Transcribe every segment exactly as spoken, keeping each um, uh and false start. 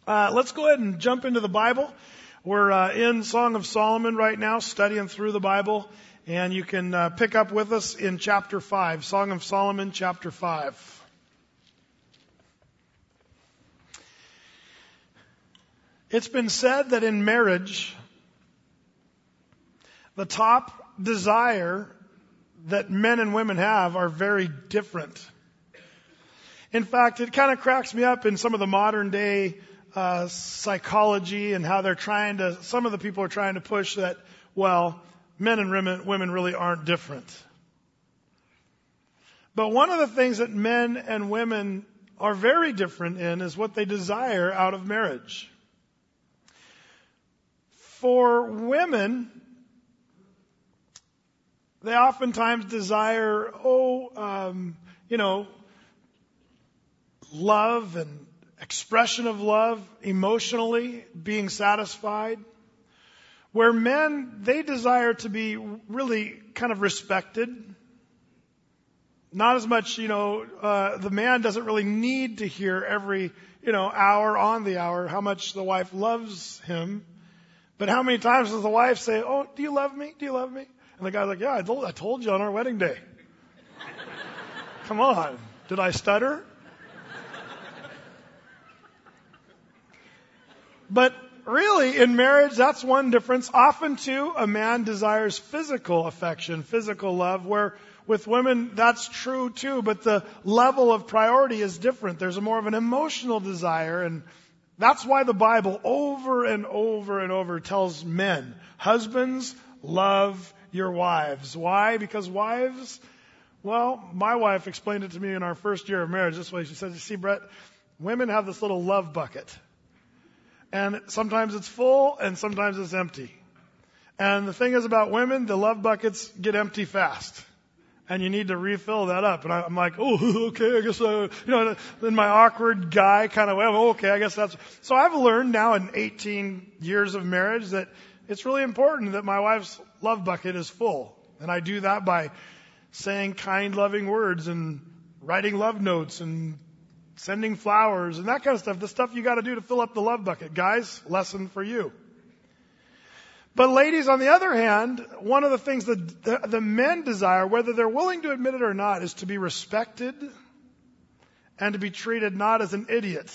Uh, let's go ahead and jump into the Bible. We're uh, in Song of Solomon right now, studying through the Bible, and you can uh, pick up with us in chapter five, Song of Solomon, chapter five. It's been said that in marriage, the top desire that men and women have are very different. In fact, it kind of cracks me up in some of the modern day uh, psychology and how they're trying to, some of the people are trying to push that, well, men and women, women really aren't different. But one of the things that men and women are very different in is what they desire out of marriage. For women, they oftentimes desire, oh, um, you know, love and expression of love, emotionally being satisfied. Where men, they desire to be really kind of respected. Not as much, you know, uh, the man doesn't really need to hear every, you know, hour on the hour how much the wife loves him. But how many times does the wife say, oh, do you love me? Do you love me? And the guy's like, yeah, I told, I told you on our wedding day. Come on. Did I stutter? But really, in marriage, that's one difference. Often, too, a man desires physical affection, physical love, where with women, that's true, too. But the level of priority is different. There's a more of an emotional desire. And that's why the Bible over and over and over tells men, husbands, love your wives. Why? Because wives, well, my wife explained it to me in our first year of marriage this way. She said, you see, Brett, women have this little love bucket. And sometimes it's full and sometimes it's empty. And the thing is about women, the love buckets get empty fast. And you need to refill that up. And I'm like, oh, okay, I guess, uh, you know, in my awkward guy kind of way, oh, okay, I guess that's. So I've learned now in eighteen years of marriage that it's really important that my wife's love bucket is full. And I do that by saying kind, loving words and writing love notes and sending flowers and that kind of stuff. The stuff you got to do to fill up the love bucket. Guys, lesson for you. But ladies, on the other hand, one of the things that the, the men desire, whether they're willing to admit it or not, is to be respected and to be treated not as an idiot.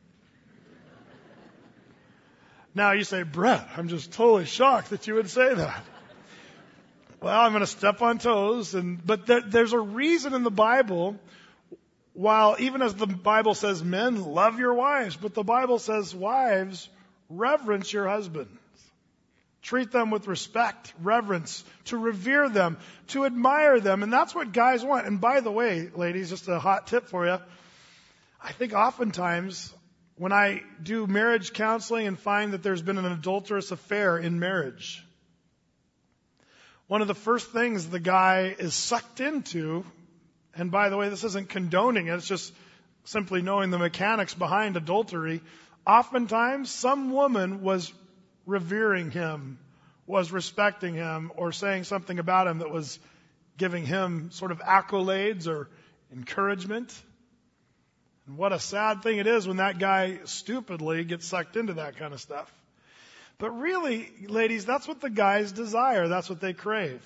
Now you say, Brett, I'm just totally shocked that you would say that. Well, I'm going to step on toes, and but there, there's a reason in the Bible. While even as the Bible says, men, love your wives, but the Bible says, wives, reverence your husbands. Treat them with respect, reverence, to revere them, to admire them. And that's what guys want. And by the way, ladies, just a hot tip for you. I think oftentimes when I do marriage counseling and find that there's been an adulterous affair in marriage, one of the first things the guy is sucked into, and by the way, this isn't condoning it, it's just simply knowing the mechanics behind adultery. Oftentimes, some woman was revering him, was respecting him, or saying something about him that was giving him sort of accolades or encouragement. And what a sad thing it is when that guy stupidly gets sucked into that kind of stuff. But really, ladies, that's what the guys desire. That's what they crave.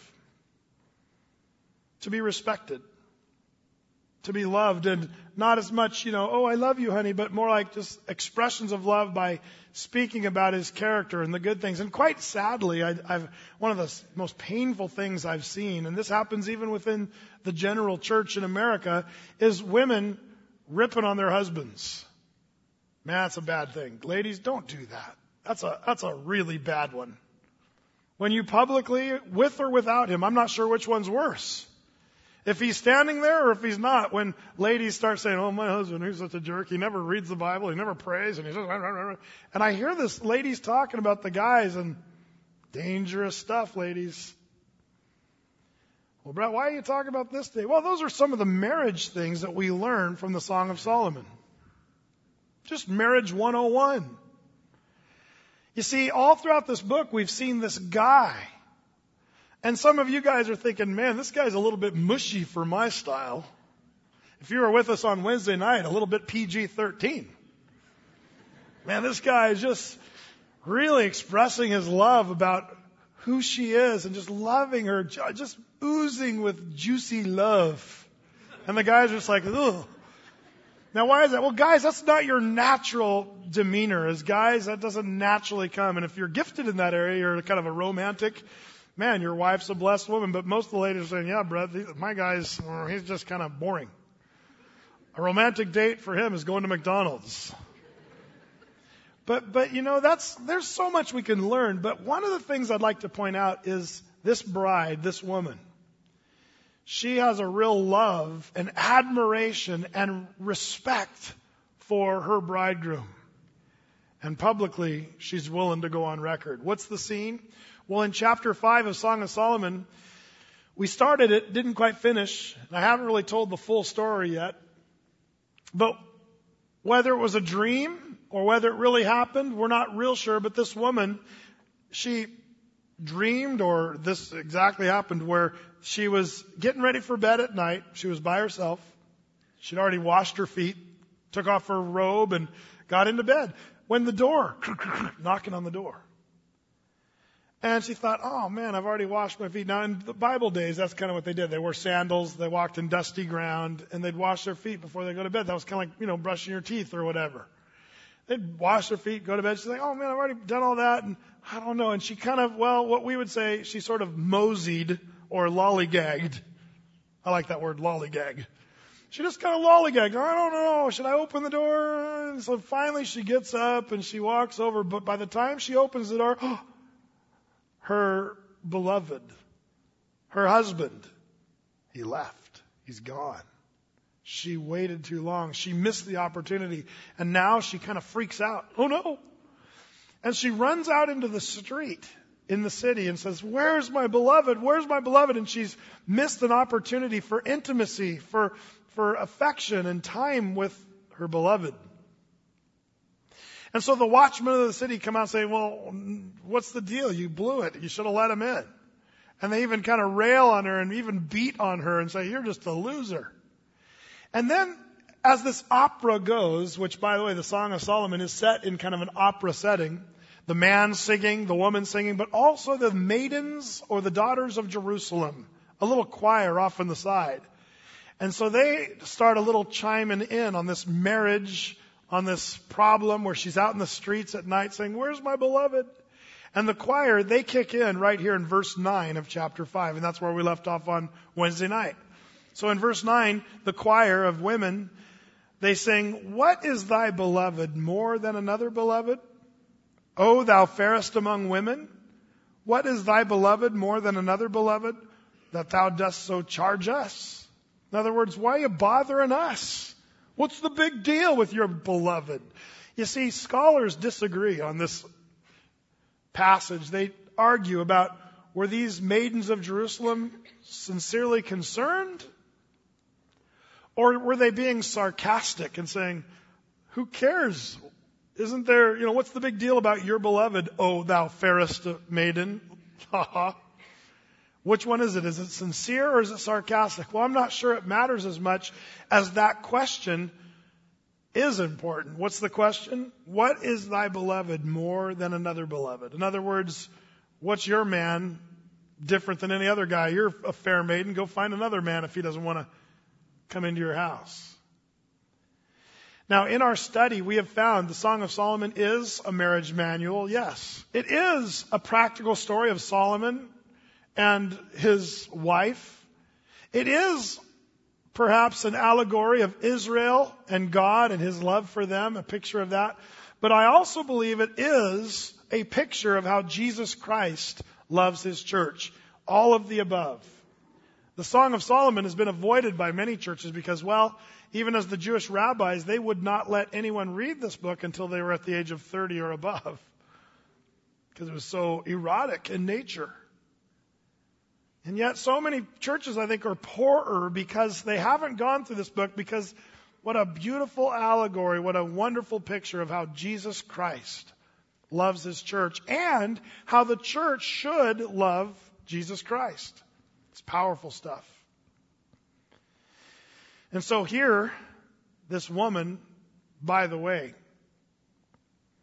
To be respected. To be loved, and not as much, you know, oh, I love you, honey, but more like just expressions of love by speaking about his character and the good things. And quite sadly, I, I've one of the most painful things I've seen, and this happens even within the general church in America, is women ripping on their husbands. Man, that's a bad thing. Ladies, don't do that. That's a that's a really bad one. When you publicly, with or without him, I'm not sure which one's worse. If he's standing there or if he's not, when ladies start saying, oh, my husband, he's such a jerk. He never reads the Bible. He never prays. And he's just, and I hear this ladies talking about the guys, and dangerous stuff, ladies. Well, Brett, why are you talking about this today? Well, those are some of the marriage things that we learn from the Song of Solomon. Just marriage one oh one. You see, all throughout this book, we've seen this guy. And some of you guys are thinking, man, this guy's a little bit mushy for my style. If you were with us on Wednesday night, a little bit P G thirteen. Man, this guy is just really expressing his love about who she is and just loving her, just oozing with juicy love. And the guy's just like, ugh. Now, why is that? Well, guys, that's not your natural demeanor. As guys, that doesn't naturally come. And if you're gifted in that area, you're kind of a romantic, man, your wife's a blessed woman. But most of the ladies are saying, yeah, brother, my guy's, he's just kind of boring. A romantic date for him is going to McDonald's. But, but you know, that's, there's so much we can learn. But one of the things I'd like to point out is this bride, this woman. She has a real love and admiration and respect for her bridegroom. And publicly, she's willing to go on record. What's the scene? Well, in chapter five of Song of Solomon, we started it, didn't quite finish. And I haven't really told the full story yet. But whether it was a dream or whether it really happened, we're not real sure. But this woman, she dreamed, or this exactly happened, where she was getting ready for bed at night. She was by herself. She'd already washed her feet, took off her robe, and got into bed. When the door, knocking on the door. And she thought, oh man, I've already washed my feet. Now in the Bible days, that's kind of what they did. They wore sandals, they walked in dusty ground, and they'd wash their feet before they go to bed. That was kind of like, you know, brushing your teeth or whatever. They'd wash their feet, go to bed. She's like, oh man, I've already done all that. And I don't know. And she kind of, well, what we would say, she sort of moseyed or lollygagged. I like that word, lollygag. She just kind of lollygagged. I don't know. Should I open the door? And so finally she gets up and she walks over. But by the time she opens the door, her beloved, her husband, he left. He's gone. She waited too long. She missed the opportunity. And now she kind of freaks out. Oh no. And she runs out into the street in the city and says, where's my beloved? Where's my beloved? And she's missed an opportunity for intimacy, for, for affection and time with her beloved. And so the watchmen of the city come out and say, well, what's the deal? You blew it. You should have let him in. And they even kind of rail on her and even beat on her and say, you're just a loser. And then, as this opera goes, which, by the way, the Song of Solomon is set in kind of an opera setting, the man singing, the woman singing, but also the maidens or the daughters of Jerusalem, a little choir off on the side. And so they start a little chiming in on this marriage, on this problem where she's out in the streets at night saying, where's my beloved? And the choir, they kick in right here in verse nine of chapter five, and that's where we left off on Wednesday night. So in verse nine, the choir of women, they sing, what is thy beloved more than another beloved? O thou fairest among women, what is thy beloved more than another beloved, that thou dost so charge us? In other words, why are you bothering us? What's the big deal with your beloved? You see, scholars disagree on this passage. They argue about, were these maidens of Jerusalem sincerely concerned? Or were they being sarcastic and saying, who cares? Isn't there, you know, what's the big deal about your beloved, O thou fairest maiden? Ha ha. Which one is it? Is it sincere or is it sarcastic? Well, I'm not sure it matters as much as that question is important. What's the question? What is thy beloved more than another beloved? In other words, what's your man different than any other guy? You're a fair maiden. Go find another man if he doesn't want to come into your house. Now, in our study, we have found the Song of Solomon is a marriage manual. Yes, it is a practical story of Solomon and his wife. It is perhaps an allegory of Israel and God and his love for them, a picture of that. But I also believe it is a picture of how Jesus Christ loves his church. All of the above. The Song of Solomon has been avoided by many churches because, well, even as the Jewish rabbis, they would not let anyone read this book until they were at the age of thirty or above. Because it was so erotic in nature. And yet so many churches, I think, are poorer because they haven't gone through this book, because what a beautiful allegory, what a wonderful picture of how Jesus Christ loves his church and how the church should love Jesus Christ. It's powerful stuff. And so here, this woman, by the way,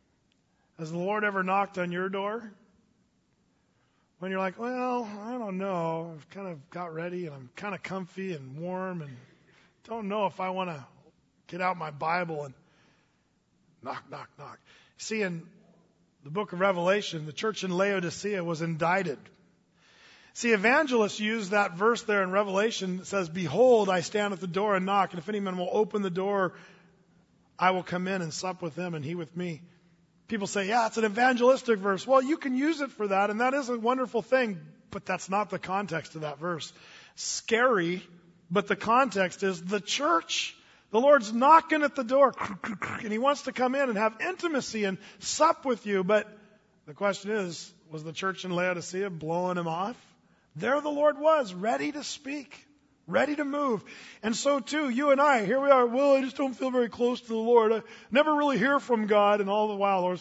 Has the Lord ever knocked on your door? When you're like, well, I don't know. I've kind of got ready and I'm kind of comfy and warm and don't know if I want to get out my Bible and knock, knock, knock. See, in the book of Revelation, the church in Laodicea was indicted. See, evangelists use that verse there in Revelation that says, behold, I stand at the door and knock, and if any man will open the door, I will come in and sup with him and he with me. People say, yeah, it's an evangelistic verse. Well, you can use it for that, and that is a wonderful thing, but that's not the context of that verse. Scary, but the context is the church. The Lord's knocking at the door, and He wants to come in and have intimacy and sup with you. But the question is, was the church in Laodicea blowing Him off? There the Lord was, ready to speak, ready to move. And so too, you and I, here we are, well, I just don't feel very close to the Lord. I never really hear from God, and all the while, Lord's,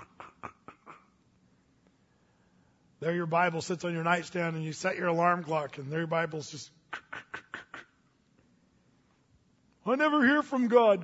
there your Bible sits on your nightstand, and you set your alarm clock, and there your Bible's just, I never hear from God.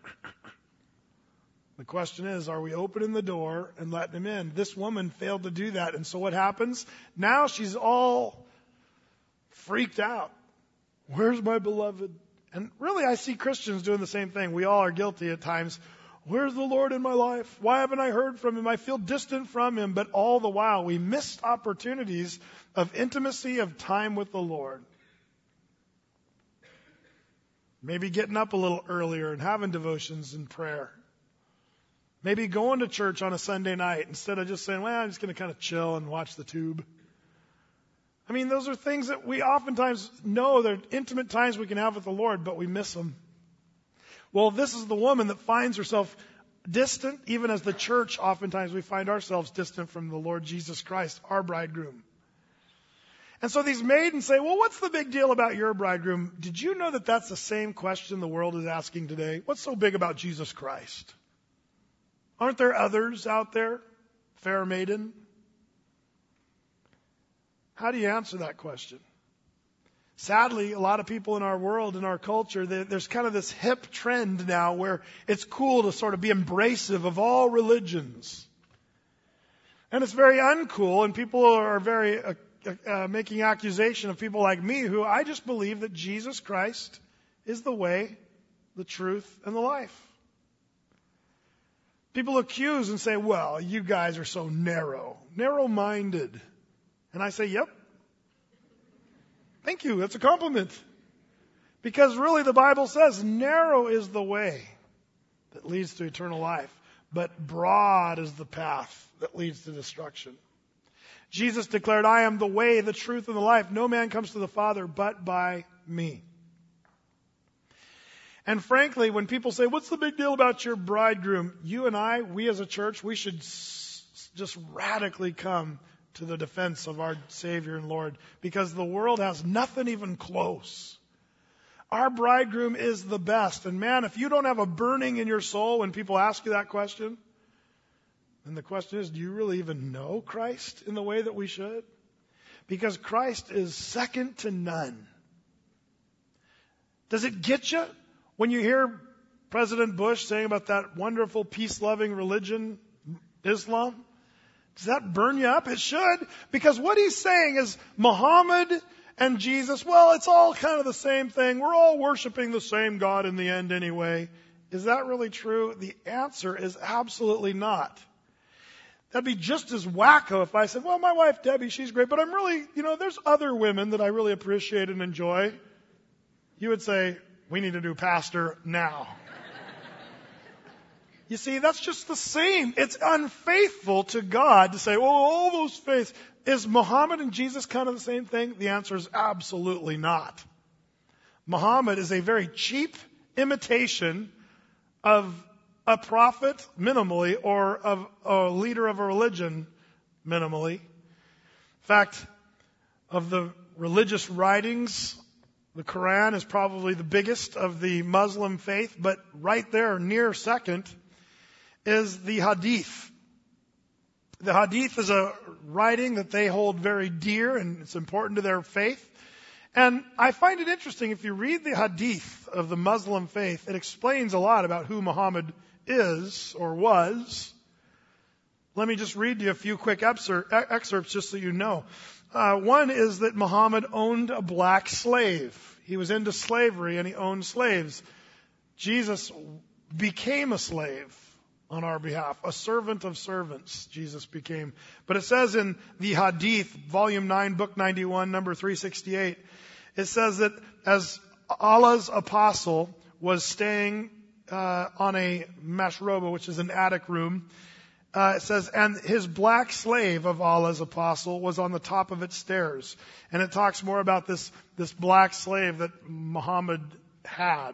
The question is, are we opening the door and letting Him in? This woman failed to do that. And so what happens? Now she's all freaked out. Where's my beloved? And really, I see Christians doing the same thing. We all are guilty at times. Where's the Lord in my life? Why haven't I heard from Him? I feel distant from Him. But all the while, we missed opportunities of intimacy, of time with the Lord. Maybe getting up a little earlier and having devotions and prayer. Maybe going to church on a Sunday night instead of just saying, well, I'm just going to kind of chill and watch the tube. I mean, those are things that we oftentimes know they're intimate times we can have with the Lord, but we miss them. Well, this is the woman that finds herself distant, even as the church, oftentimes we find ourselves distant from the Lord Jesus Christ, our bridegroom. And so these maidens say, well, what's the big deal about your bridegroom? Did you know that that's the same question the world is asking today? What's so big about Jesus Christ? Aren't there others out there? Fair maiden? How do you answer that question? Sadly, a lot of people in our world, in our culture, there's kind of this hip trend now where it's cool to sort of be embracive of all religions. And it's very uncool, and people are very uh, uh, making accusation of people like me who I just believe that Jesus Christ is the way, the truth, and the life. People accuse and say, well, you guys are so narrow, narrow-minded. And I say, yep. Thank you. That's a compliment. Because really the Bible says narrow is the way that leads to eternal life, but broad is the path that leads to destruction. Jesus declared, I am the way, the truth, and the life. No man comes to the Father but by me. And frankly, when people say, what's the big deal about your bridegroom? You and I, we as a church, we should s- just radically come to the defense of our Savior and Lord, because the world has nothing even close. Our bridegroom is the best. And man, if you don't have a burning in your soul when people ask you that question, then the question is, do you really even know Christ in the way that we should? Because Christ is second to none. Does it get you when you hear President Bush saying about that wonderful peace-loving religion, Islam? Does that burn you up? It should. Because what he's saying is Muhammad and Jesus, well, it's all kind of the same thing. We're all worshiping the same God in the end anyway. Is that really true? The answer is absolutely not. That'd be just as wacko if I said, well, my wife Debbie, she's great, but I'm really, you know, there's other women that I really appreciate and enjoy. You would say, we need a new pastor now. You see, that's just the same. It's unfaithful to God to say, oh, all those faiths. Is Muhammad and Jesus kind of the same thing? The answer is absolutely not. Muhammad is a very cheap imitation of a prophet, minimally, or of a leader of a religion, minimally. In fact, of the religious writings, the Quran is probably the biggest of the Muslim faith, but right there, near second, is the Hadith. The Hadith is a writing that they hold very dear, and it's important to their faith. And I find it interesting, if you read the Hadith of the Muslim faith, it explains a lot about who Muhammad is or was. Let me just read you a few quick excer- excerpts just so you know. Uh, one is that Muhammad owned a black slave. He was into slavery and he owned slaves. Jesus became a slave on our behalf, a servant of servants, Jesus became. But it says in the Hadith, volume nine, book ninety-one, number three sixty-eight, it says that as Allah's apostle was staying uh, on a mashroba, which is an attic room, Uh, it says, and his black slave of Allah's apostle was on the top of its stairs. And it talks more about this, this black slave that Muhammad had.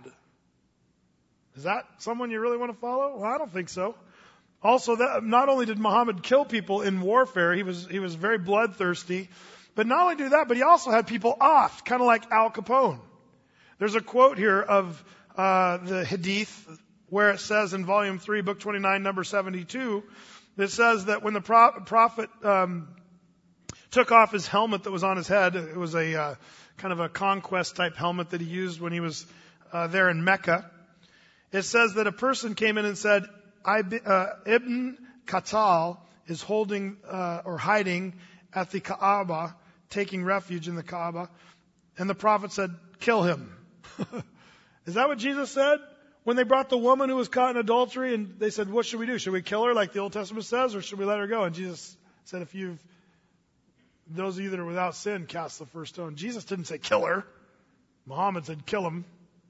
Is that someone you really want to follow? Well, I don't think so. Also, that, not only did Muhammad kill people in warfare, he was, he was very bloodthirsty. But not only do that, but he also had people off, kind of like Al Capone. There's a quote here of uh, the Hadith, where it says in volume three, book twenty-nine, number seventy-two, it says that when the pro- prophet um, took off his helmet that was on his head, it was a uh, kind of a conquest type helmet that he used when he was uh, there in Mecca. It says that a person came in and said, I, uh, Ibn Khattal is holding uh, or hiding at the Kaaba, taking refuge in the Kaaba. And the prophet said, kill him. Is that what Jesus said? When they brought the woman who was caught in adultery and they said, what should we do? Should we kill her like the Old Testament says, or should we let her go? And Jesus said, if you've, those of you that are without sin, cast the first stone. Jesus didn't say kill her. Muhammad said kill him.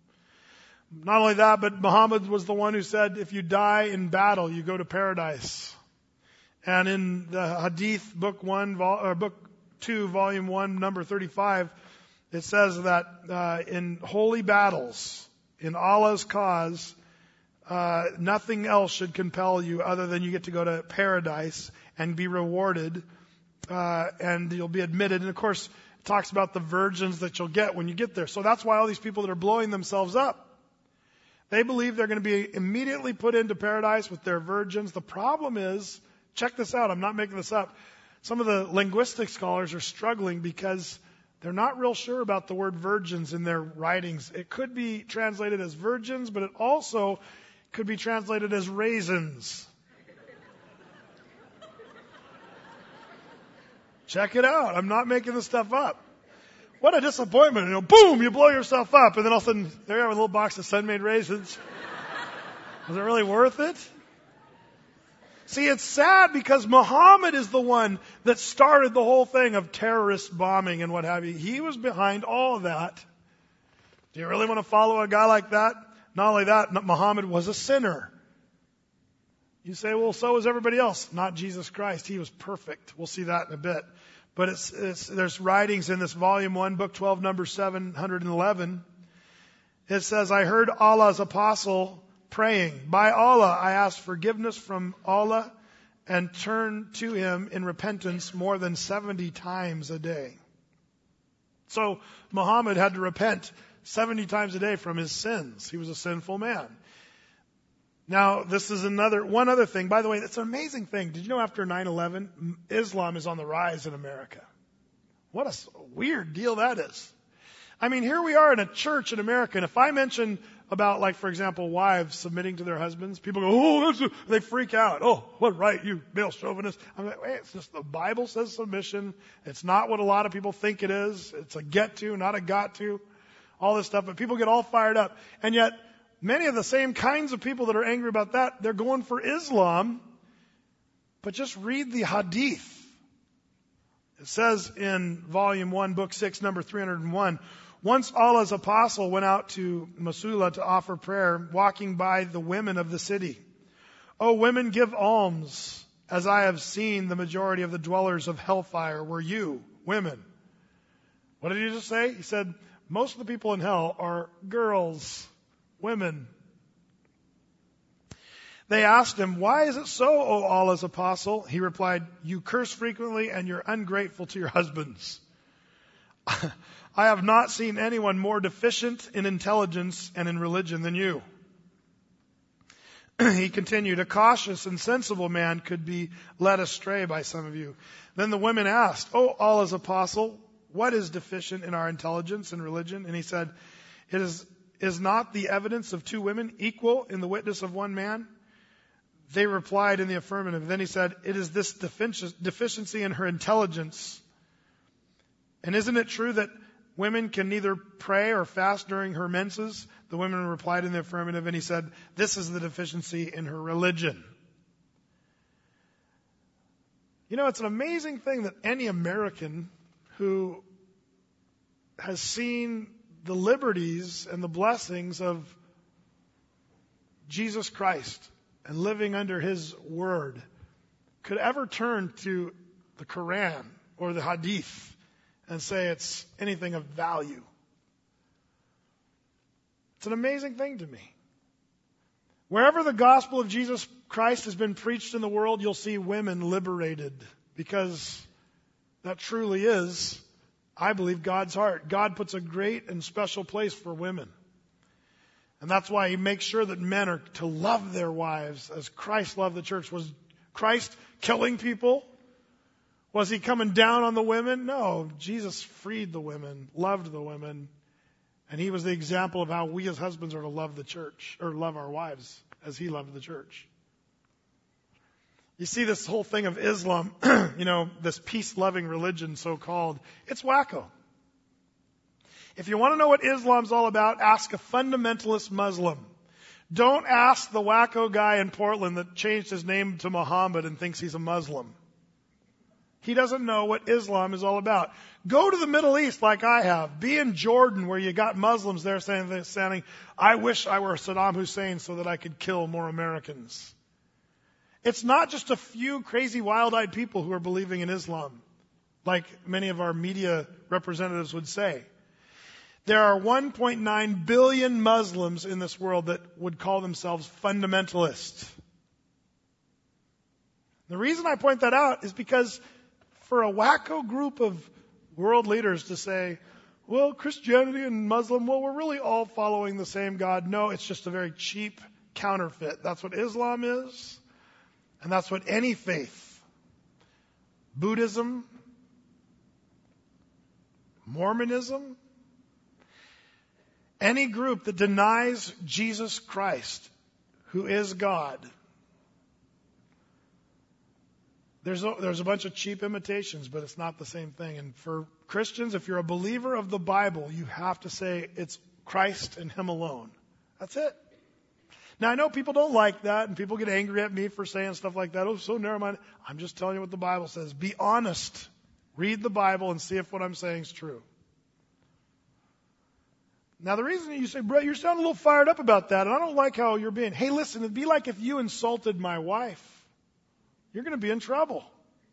Not only that, but Muhammad was the one who said, if you die in battle, you go to paradise. And in the Hadith, book one, vol- or book two, volume one, number thirty-five, it says that uh, in holy battles, in Allah's cause, uh, nothing else should compel you other than you get to go to paradise and be rewarded, uh, and you'll be admitted. And of course, it talks about the virgins that you'll get when you get there. So that's why all these people that are blowing themselves up, they believe they're going to be immediately put into paradise with their virgins. The problem is, check this out, I'm not making this up. Some of the linguistic scholars are struggling because they're not real sure about the word virgins in their writings. It could be translated as virgins, but it also could be translated as raisins. Check it out. I'm not making this stuff up. What a disappointment. You know, boom, you blow yourself up, and then all of a sudden, there you have a little box of Sun-Maid raisins. Was it really worth it? See, it's sad because Muhammad is the one that started the whole thing of terrorist bombing and what have you. He was behind all of that. Do you really want to follow a guy like that? Not only that, Muhammad was a sinner. You say, well, so was everybody else. Not Jesus Christ. He was perfect. We'll see that in a bit. But it's, it's, there's writings in this volume one, book twelve, number seven hundred eleven. It says, I heard Allah's apostle praying, by Allah, I ask forgiveness from Allah and turn to Him in repentance more than seventy times a day. So Muhammad had to repent seventy times a day from his sins. He was a sinful man. Now, this is another, one other thing. By the way, it's an amazing thing. Did you know after nine eleven, Islam is on the rise in America? What a weird deal that is. I mean, here we are in a church in America, and if I mention about, like, for example, wives submitting to their husbands, people go, oh, that's a, they freak out. Oh, what right, you male chauvinist. I'm like, wait, it's just the Bible says submission. It's not what a lot of people think it is. It's a get to, not a got to. All this stuff, but people get all fired up. And yet, many of the same kinds of people that are angry about that, they're going for Islam. But just read the Hadith. It says in volume one, book six, number three hundred one, once Allah's apostle went out to Masula to offer prayer, walking by the women of the city. O women, give alms, as I have seen the majority of the dwellers of hellfire were you, women. What did he just say? He said, most of the people in hell are girls, women. They asked him, why is it so, O Allah's apostle? He replied, you curse frequently and you're ungrateful to your husbands. I have not seen anyone more deficient in intelligence and in religion than you. He continued, a cautious and sensible man could be led astray by some of you. Then the women asked, O Allah's apostle, what is deficient in our intelligence and religion? And he said, it is, is not the evidence of two women equal in the witness of one man? They replied in the affirmative. Then he said, it is this deficiency in her intelligence. And isn't it true that women can neither pray or fast during her menses? The women replied in the affirmative, and he said, this is the deficiency in her religion. You know, it's an amazing thing that any American who has seen the liberties and the blessings of Jesus Christ and living under His Word could ever turn to the Quran or the Hadith and say it's anything of value. It's an amazing thing to me. Wherever the gospel of Jesus Christ has been preached in the world, you'll see women liberated, because that truly is, I believe, God's heart. God puts a great and special place for women. And that's why He makes sure that men are to love their wives as Christ loved the church. Was Christ killing people? Was He coming down on the women? No. Jesus freed the women, loved the women, and He was the example of how we as husbands are to love the church, or love our wives as He loved the church. You see this whole thing of Islam, you know, this peace-loving religion so-called, it's wacko. If you want to know what Islam's all about, ask a fundamentalist Muslim. Don't ask the wacko guy in Portland that changed his name to Muhammad and thinks he's a Muslim. He doesn't know what Islam is all about. Go to the Middle East like I have. Be in Jordan where you got Muslims there saying, saying, I wish I were Saddam Hussein so that I could kill more Americans. It's not just a few crazy wild-eyed people who are believing in Islam, like many of our media representatives would say. There are one point nine billion Muslims in this world that would call themselves fundamentalists. The reason I point that out is because for a wacko group of world leaders to say, well, Christianity and Muslim, well, we're really all following the same God. No, it's just a very cheap counterfeit. That's what Islam is. And that's what any faith, Buddhism, Mormonism, any group that denies Jesus Christ, who is God, there's a, there's a bunch of cheap imitations, but it's not the same thing. And for Christians, if you're a believer of the Bible, you have to say it's Christ and Him alone. That's it. Now, I know people don't like that, and people get angry at me for saying stuff like that. Oh, so narrow-minded. I'm just telling you what the Bible says. Be honest. Read the Bible and see if what I'm saying is true. Now, the reason you say, Brett, you're sounding a little fired up about that, and I don't like how you're being. Hey, listen, it'd be like if you insulted my wife. You're going to be in trouble.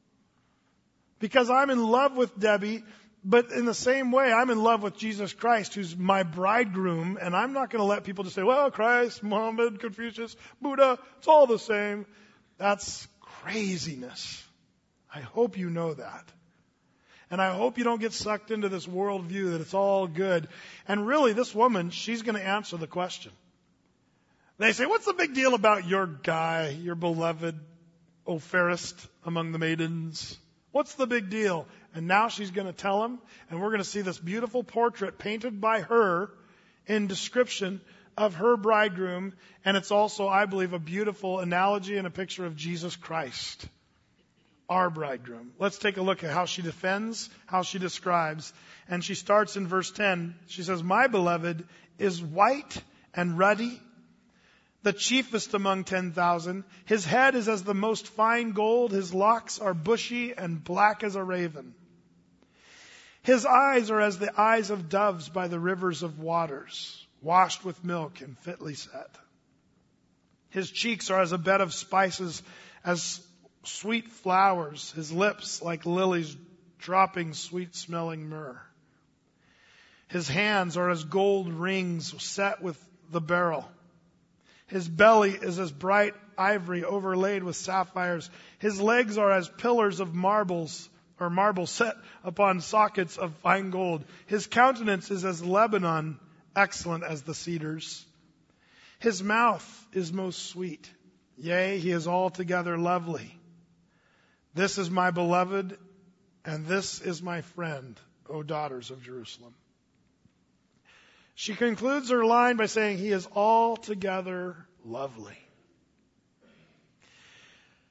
Because I'm in love with Debbie, but in the same way, I'm in love with Jesus Christ, who's my bridegroom, and I'm not going to let people just say, well, Christ, Muhammad, Confucius, Buddha, it's all the same. That's craziness. I hope you know that. And I hope you don't get sucked into this worldview that it's all good. And really, this woman, she's going to answer the question. They say, what's the big deal about your guy, your beloved, O fairest among the maidens? What's the big deal? And now she's going to tell him, and we're going to see this beautiful portrait painted by her in description of her bridegroom. And it's also, I believe, a beautiful analogy and a picture of Jesus Christ, our bridegroom. Let's take a look at how she defends, how she describes. And she starts in verse ten. She says, my beloved is white and ruddy, the chiefest among ten thousand. His head is as the most fine gold. His locks are bushy and black as a raven. His eyes are as the eyes of doves by the rivers of waters, washed with milk and fitly set. His cheeks are as a bed of spices, as sweet flowers. His lips like lilies dropping sweet-smelling myrrh. His hands are as gold rings set with the beryl. His belly is as bright ivory overlaid with sapphires. His legs are as pillars of marbles, or marble set upon sockets of fine gold. His countenance is as Lebanon, excellent as the cedars. His mouth is most sweet. Yea, he is altogether lovely. This is my beloved, and this is my friend, O daughters of Jerusalem. She concludes her line by saying, he is altogether lovely.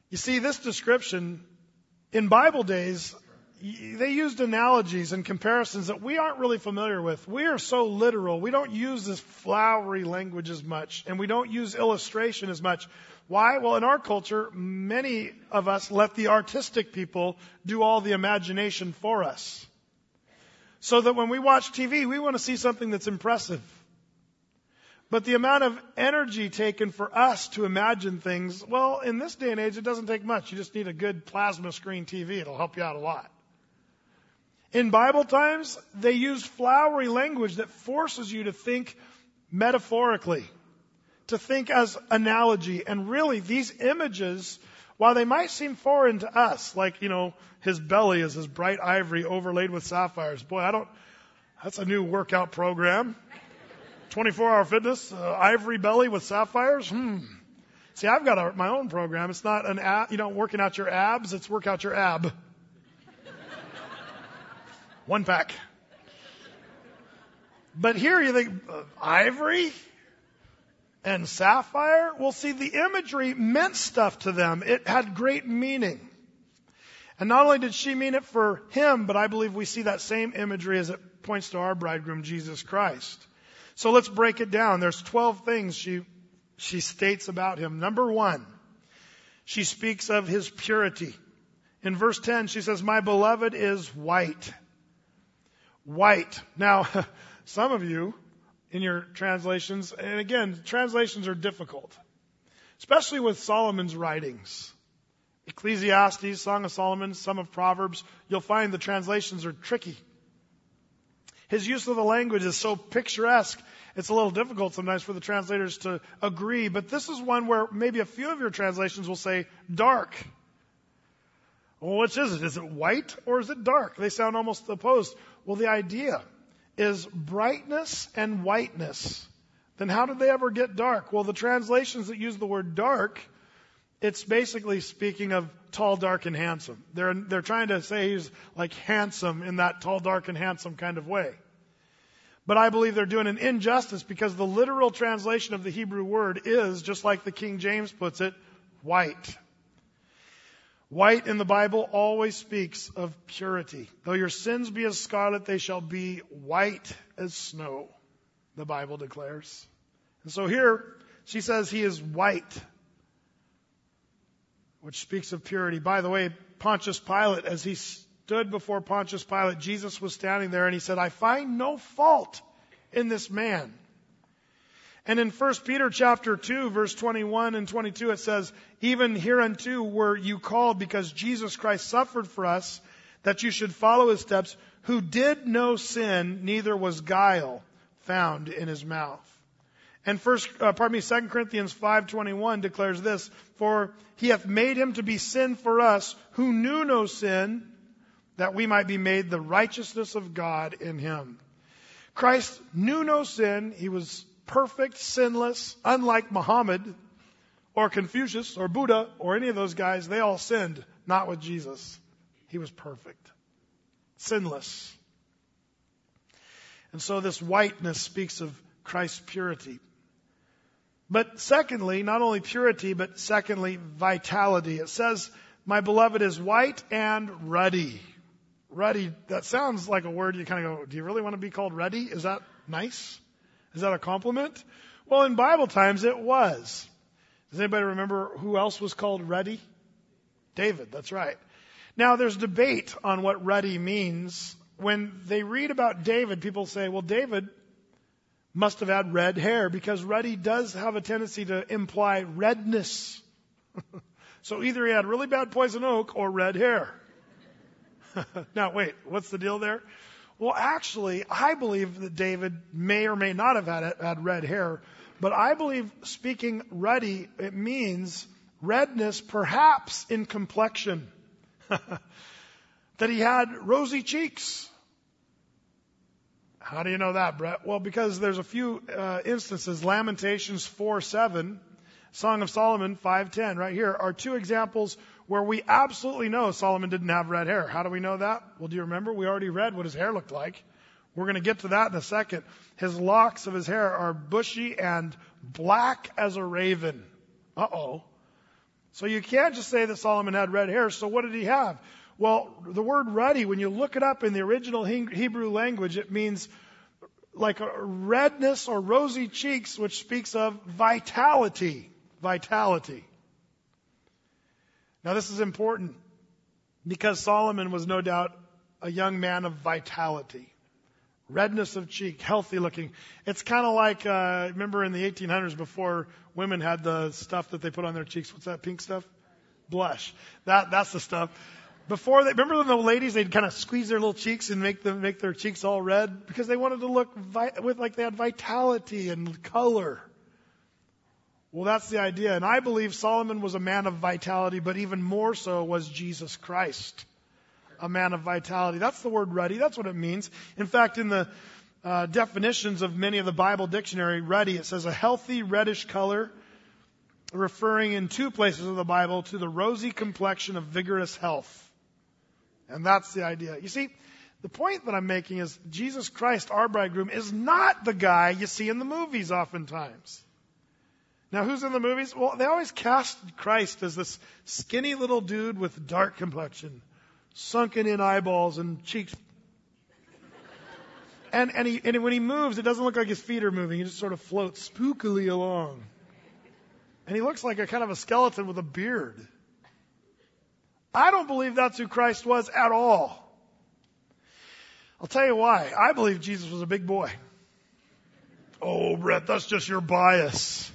You see, this description, in Bible days, they used analogies and comparisons that we aren't really familiar with. We are so literal. We don't use this flowery language as much, and we don't use illustration as much. Why? Well, in our culture, many of us let the artistic people do all the imagination for us. So that when we watch T V, we want to see something that's impressive. But the amount of energy taken for us to imagine things, well, in this day and age, it doesn't take much. You just need a good plasma screen T V. It'll help you out a lot. In Bible times, they used flowery language that forces you to think metaphorically, to think as analogy. And really, these images, while they might seem foreign to us, like, you know, his belly is his bright ivory overlaid with sapphires. Boy, I don't, that's a new workout program. twenty-four hour fitness, uh, ivory belly with sapphires. Hmm. See, I've got a, my own program. It's not an ab, you know, working out your abs. It's work out your ab. One pack. But here you think, uh, ivory and sapphire? Well, see, the imagery meant stuff to them. It had great meaning. And not only did she mean it for him, but I believe we see that same imagery as it points to our bridegroom, Jesus Christ. So let's break it down. There's twelve things she, she states about him. Number one, she speaks of his purity. In verse ten, she says, my beloved is white. White. Now, some of you in your translations, and again, translations are difficult, especially with Solomon's writings. Ecclesiastes, Song of Solomon, some of Proverbs, you'll find the translations are tricky. His use of the language is so picturesque, it's a little difficult sometimes for the translators to agree. But this is one where maybe a few of your translations will say dark. Well, which is it? Is it white or is it dark? They sound almost opposed. Well, the idea is brightness and whiteness. Then how did they ever get dark? Well, the translations that use the word dark, it's basically speaking of tall, dark, and handsome. They're, they're trying to say he's like handsome in that tall, dark, and handsome kind of way. But I believe they're doing an injustice because the literal translation of the Hebrew word is, just like the King James puts it, white. White in the Bible always speaks of purity. Though your sins be as scarlet, they shall be white as snow, the Bible declares. And so here she says he is white, which speaks of purity. By the way, Pontius Pilate, as he stood before Pontius Pilate, Jesus was standing there and he said, I find no fault in this man. And in First Peter chapter two, verse twenty-one and twenty-two, it says, even hereunto were you called, because Jesus Christ suffered for us, that you should follow his steps, who did no sin, neither was guile found in his mouth. And first, uh, pardon me, Second Corinthians five twenty-one declares this, for he hath made him to be sin for us, who knew no sin, that we might be made the righteousness of God in him. Christ knew no sin. He was perfect, sinless, unlike Muhammad or Confucius or Buddha or any of those guys. They all sinned, not with Jesus. He was perfect, sinless. And so this whiteness speaks of Christ's purity. But secondly, not only purity, but secondly, vitality. It says, my beloved is white and ruddy. Ruddy, that sounds like a word you kind of go, do you really want to be called ruddy? Is that nice? Is that a compliment? Well, in Bible times, it was. Does anybody remember who else was called ruddy? David, that's right. Now, there's debate on what ruddy means. When they read about David, people say, well, David must have had red hair, because ruddy does have a tendency to imply redness. So either he had really bad poison oak or red hair. Now, wait, what's the deal there? Well, actually, I believe that David may or may not have had, had red hair, but I believe speaking ruddy, it means redness perhaps in complexion. That he had rosy cheeks. How do you know that, Brett? Well, because there's a few uh, instances. Lamentations four seven, Song of Solomon five ten, right here are two examples where we absolutely know Solomon didn't have red hair. How do we know that? Well, do you remember? We already read what his hair looked like. We're going to get to that in a second. His locks of his hair are bushy and black as a raven. Uh-oh. So you can't just say that Solomon had red hair. So what did he have? Well, the word ruddy, when you look it up in the original Hebrew language, it means like a redness or rosy cheeks, which speaks of vitality. Vitality. Now this is important because Solomon was no doubt a young man of vitality. Redness of cheek, healthy looking. It's kind of like, uh, remember in the eighteen hundreds before women had the stuff that they put on their cheeks. What's that pink stuff? Blush. That, that's the stuff. Before they, remember when the ladies, they'd kind of squeeze their little cheeks and make them, make their cheeks all red because they wanted to look vi- with like they had vitality and color. Well, that's the idea. And I believe Solomon was a man of vitality, but even more so was Jesus Christ. A man of vitality. That's the word ruddy. That's what it means. In fact, in the uh, definitions of many of the Bible dictionary, ruddy, it says a healthy reddish color, referring in two places of the Bible to the rosy complexion of vigorous health. And that's the idea. You see, the point that I'm making is Jesus Christ, our bridegroom, is not the guy you see in the movies oftentimes. Now, who's in the movies? Well, they always cast Christ as this skinny little dude with dark complexion, sunken in eyeballs and cheeks. And, and, he, and when he moves, it doesn't look like his feet are moving. He just sort of floats spookily along. And he looks like a kind of a skeleton with a beard. I don't believe that's who Christ was at all. I'll tell you why. I believe Jesus was a big boy. Oh, Brett, that's just your bias.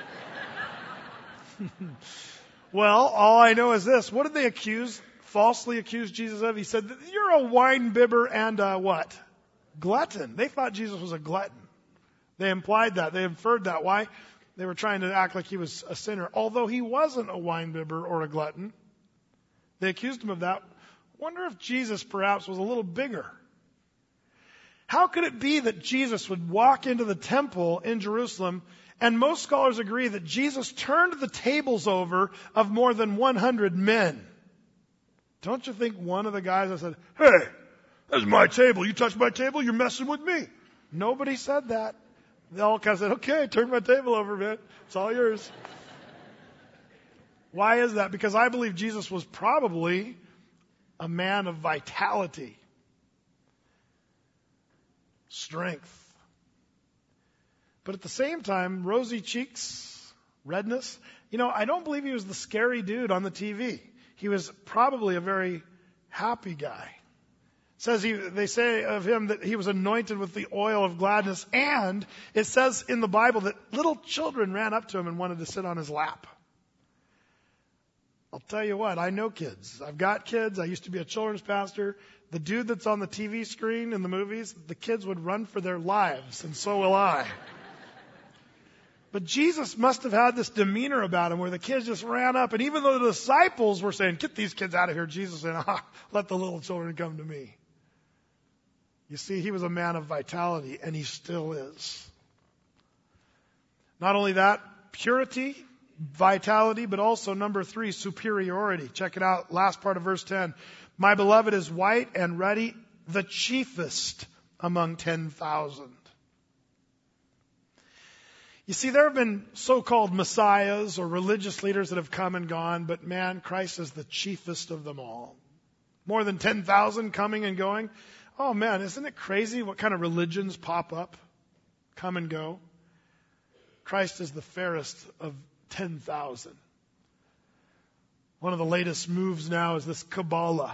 Well, all I know is this. What did they accuse, falsely accuse Jesus of? He said, you're a wine bibber and a what? Glutton. They thought Jesus was a glutton. They implied that. They inferred that. Why? They were trying to act like he was a sinner, although he wasn't a wine bibber or a glutton. They accused him of that. Wonder if Jesus perhaps was a little bigger. How could it be that Jesus would walk into the temple in Jerusalem, and most scholars agree that Jesus turned the tables over of more than one hundred men? Don't you think one of the guys that said, hey, that's my table. You touch my table, you're messing with me. Nobody said that. They all kind of said, okay, turn my table over, man. It's all yours. Why is that? Because I believe Jesus was probably a man of vitality, strength. But at the same time, rosy cheeks, redness. You know, I don't believe he was the scary dude on the T V. He was probably a very happy guy. It says he, they say of him that he was anointed with the oil of gladness. And it says in the Bible that little children ran up to him and wanted to sit on his lap. I'll tell you what, I know kids. I've got kids. I used to be a children's pastor. The dude that's on the T V screen in the movies, the kids would run for their lives, and so will I. But Jesus must have had this demeanor about him where the kids just ran up, and even though the disciples were saying, get these kids out of here, Jesus said, ah, let the little children come to me. You see, he was a man of vitality, and he still is. Not only that, purity, vitality, but also number three, superiority. Check it out, last part of verse ten. My beloved is white and ruddy, the chiefest among ten thousand. You see, there have been so-called messiahs or religious leaders that have come and gone, but man, Christ is the chiefest of them all. More than ten thousand coming and going. Oh man, isn't it crazy what kind of religions pop up, come and go? Christ is the fairest of ten thousand. One of the latest moves now is this Kabbalah.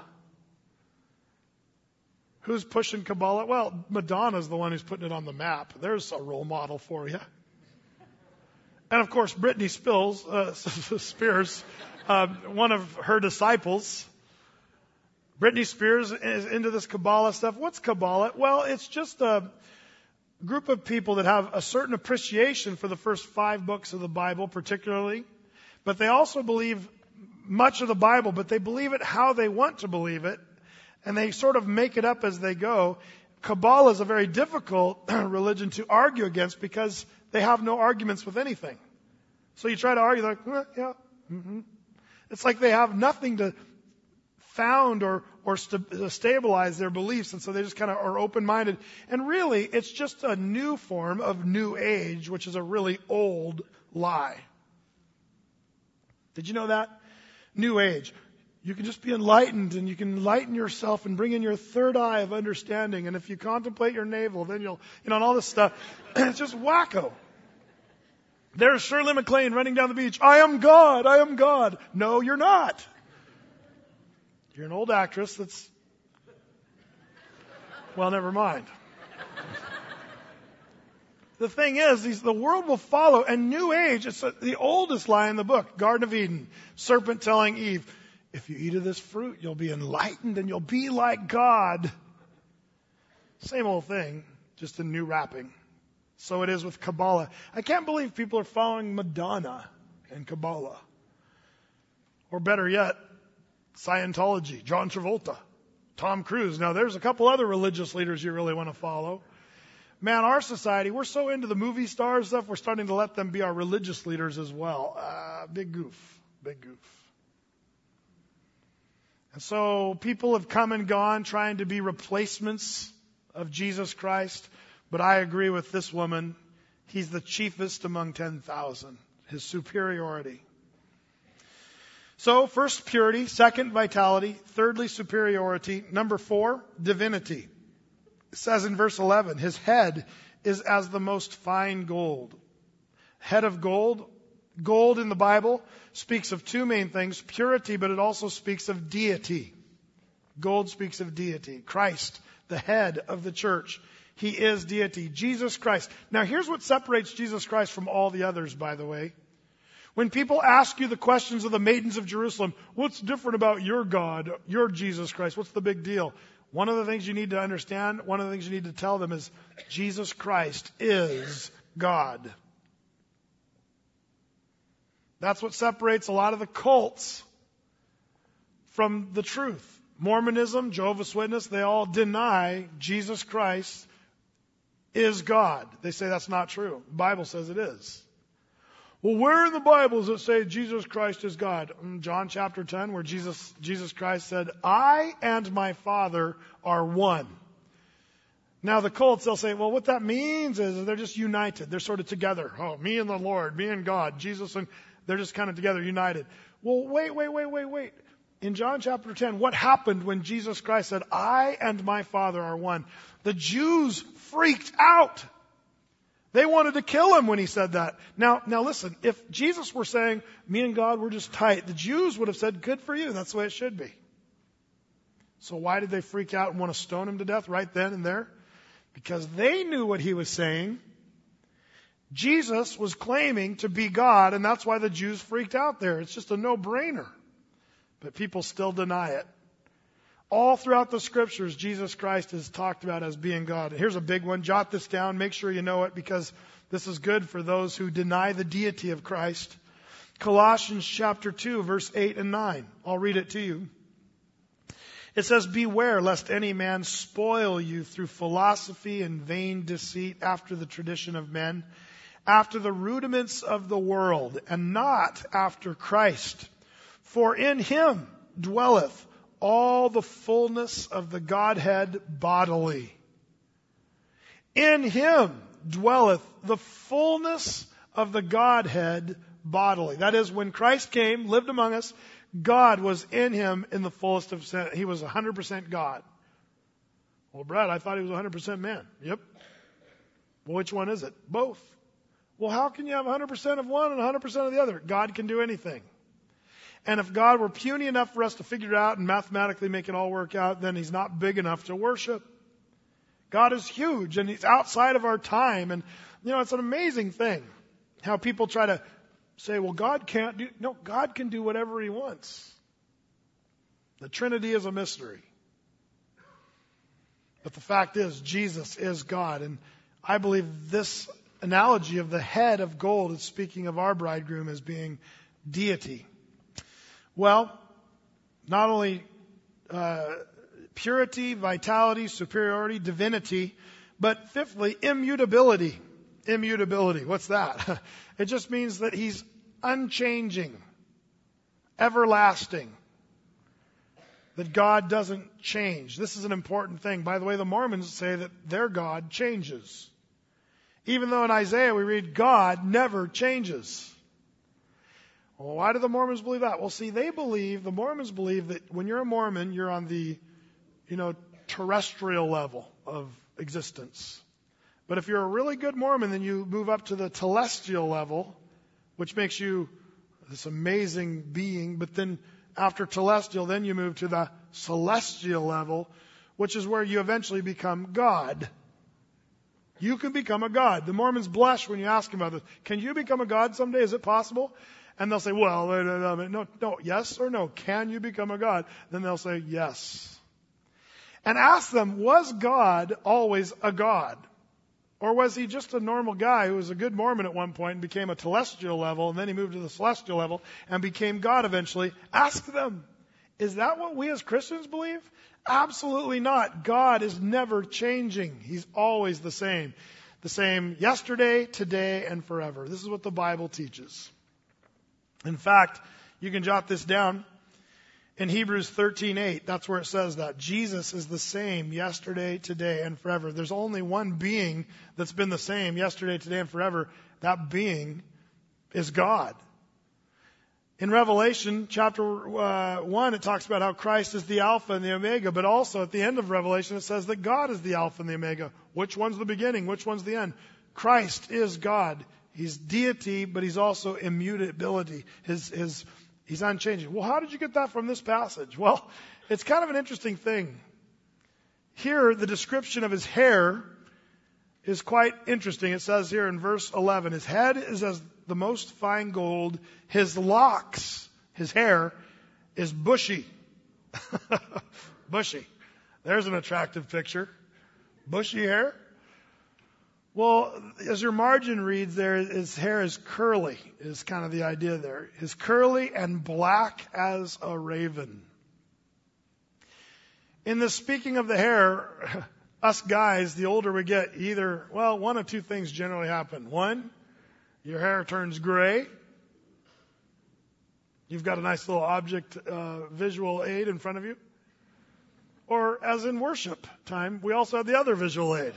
Who's pushing Kabbalah? Well, Madonna's the one who's putting it on the map. There's a role model for you. And of course, Britney Spears, uh, Spears uh, one of her disciples. Britney Spears is into this Kabbalah stuff. What's Kabbalah? Well, it's just a group of people that have a certain appreciation for the first five books of the Bible, particularly. But they also believe much of the Bible, but they believe it how they want to believe it. And they sort of make it up as they go. Kabbalah is a very difficult religion to argue against because they have no arguments with anything. So you try to argue, they're like, eh, yeah. Mm-hmm. It's like they have nothing to found or, or st- stabilize their beliefs. And so they just kind of are open-minded. And really, it's just a new form of New Age, which is a really old lie. Did you know that? New Age. You can just be enlightened, and you can enlighten yourself and bring in your third eye of understanding. And if you contemplate your navel, then you'll, you know, and all this stuff. It's just wacko. There's Shirley MacLaine running down the beach. I am God. I am God. No, you're not. You're an old actress that's, well, never mind. The thing is, these, the world will follow. And New Age, it's a, the oldest lie in the book, Garden of Eden. Serpent telling Eve, if you eat of this fruit, you'll be enlightened and you'll be like God. Same old thing, just in new wrapping. So it is with Kabbalah. I can't believe people are following Madonna and Kabbalah. Or better yet, Scientology, John Travolta, Tom Cruise. Now there's a couple other religious leaders you really want to follow. Man, our society, we're so into the movie stars stuff, we're starting to let them be our religious leaders as well. Uh, big goof. Big goof. And so people have come and gone trying to be replacements of Jesus Christ. But I agree with this woman. He's the chiefest among ten thousand. His superiority. So, first, purity. Second, vitality. Thirdly, superiority. Number four, divinity. It says in verse eleven, his head is as the most fine gold. Head of gold. Gold in the Bible speaks of two main things. Purity, but it also speaks of deity. Gold speaks of deity. Christ, the head of the church. He is deity. Jesus Christ. Now here's what separates Jesus Christ from all the others, by the way. When people ask you the questions of the maidens of Jerusalem, what's different about your God, your Jesus Christ? What's the big deal? One of the things you need to understand, one of the things you need to tell them is Jesus Christ is God. That's what separates a lot of the cults from the truth. Mormonism, Jehovah's Witness, they all deny Jesus Christ is God. They say that's not true. The Bible says it is. Well, where in the Bible does it say Jesus Christ is God? In John chapter ten, where Jesus, Jesus Christ said, I and my Father are one. Now the cults, they'll say, well, what that means is they're just united. They're sort of together. Oh, me and the Lord, me and God, Jesus, and they're just kind of together, united. Well, wait, wait, wait, wait, wait. In John chapter ten, what happened when Jesus Christ said, I and my Father are one? The Jews freaked out. They wanted to kill him when he said that. Now, now listen, if Jesus were saying, me and God, we're just tight, the Jews would have said, good for you. That's the way it should be. So why did they freak out and want to stone him to death right then and there? Because they knew what he was saying. Jesus was claiming to be God, and that's why the Jews freaked out there. It's just a no-brainer. But people still deny it. All throughout the scriptures, Jesus Christ is talked about as being God. Here's a big one. Jot this down. Make sure you know it, because this is good for those who deny the deity of Christ. Colossians chapter two, verse eight and nine. I'll read it to you. It says, beware lest any man spoil you through philosophy and vain deceit after the tradition of men, after the rudiments of the world, and not after Christ. For in him dwelleth all the fullness of the Godhead bodily. In him dwelleth the fullness of the Godhead bodily. That is, when Christ came, lived among us, God was in him in the fullest of sense. He was one hundred percent God. Well, Brad, I thought he was one hundred percent man. Yep. Well, which one is it? Both. Well, how can you have one hundred percent of one and one hundred percent of the other? God can do anything. And if God were puny enough for us to figure it out and mathematically make it all work out, then he's not big enough to worship. God is huge, and he's outside of our time. And, you know, it's an amazing thing how people try to say, well, God can't do... No, God can do whatever he wants. The Trinity is a mystery. But the fact is, Jesus is God. And I believe this analogy of the head of gold is speaking of our bridegroom as being deity. Well, not only uh, purity, vitality, superiority, divinity, but fifthly, immutability. Immutability. What's that? It just means that he's unchanging, everlasting, that God doesn't change. This is an important thing. By the way, the Mormons say that their God changes. Even though in Isaiah we read God never changes. Well, why do the Mormons believe that? Well, see, they believe, the Mormons believe that when you're a Mormon, you're on the, you know, terrestrial level of existence. But if you're a really good Mormon, then you move up to the telestial level, which makes you this amazing being. But then after telestial, then you move to the celestial level, which is where you eventually become God. You can become a God. The Mormons blush when you ask them about this. Can you become a God someday? Is it possible? And they'll say, well, no, no, yes or no. Can you become a God? Then they'll say, yes. And ask them, was God always a God? Or was he just a normal guy who was a good Mormon at one point and became a telestial level, and then he moved to the celestial level and became God eventually? Ask them, is that what we as Christians believe? Absolutely not. God is never changing. He's always the same. The same yesterday, today, and forever. This is what the Bible teaches. In fact, you can jot this down. In Hebrews thirteen eight, that's where it says that. Jesus is the same yesterday, today, and forever. There's only one being that's been the same yesterday, today, and forever. That being is God. In Revelation chapter uh, one, it talks about how Christ is the Alpha and the Omega, but also at the end of Revelation, it says that God is the Alpha and the Omega. Which one's the beginning? Which one's the end? Christ is God. He's deity, but he's also immutability. His, his, he's unchanging. Well, how did you get that from this passage? Well, it's kind of an interesting thing. Here, the description of his hair is quite interesting. It says here in verse eleven, his head is as the most fine gold. His locks, his hair, is bushy. Bushy. There's an attractive picture. Bushy hair. Well, as your margin reads there, his hair is curly, is kind of the idea there. His curly and black as a raven. In the speaking of the hair, us guys, the older we get, either, well, one of two things generally happen. One, your hair turns gray. You've got a nice little object uh, visual aid in front of you. Or, as in worship time, we also have the other visual aid.